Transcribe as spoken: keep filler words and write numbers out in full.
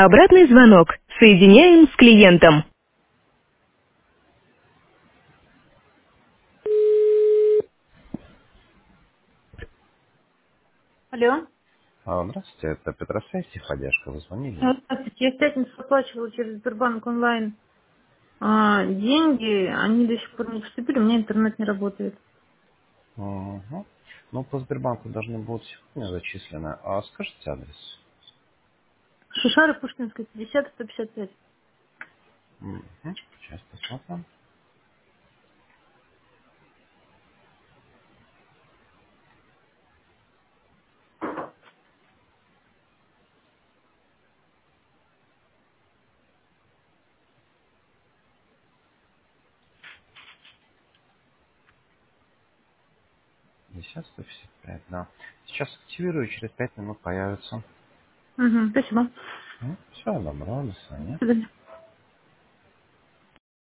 Обратный звонок. Соединяем с клиентом. Алло. А, Здравствуйте, это Петросвязь, Тиходяшка, вы звонили? Здравствуйте. Я в пятницу оплачивала через Сбербанк онлайн а, деньги. Они до сих пор не поступили, у меня интернет не работает. Угу. Ну, по Сбербанку должны будут сегодня зачислены. А скажите адрес? Шишара Пушкинская, пятьдесят сто пятьдесят пять. Угу. Сейчас посмотрим. пятьдесят сто пятьдесят пять, да. Сейчас активирую, через пять минут появится. Угу, спасибо. Все, добро, до До свидания. свидания.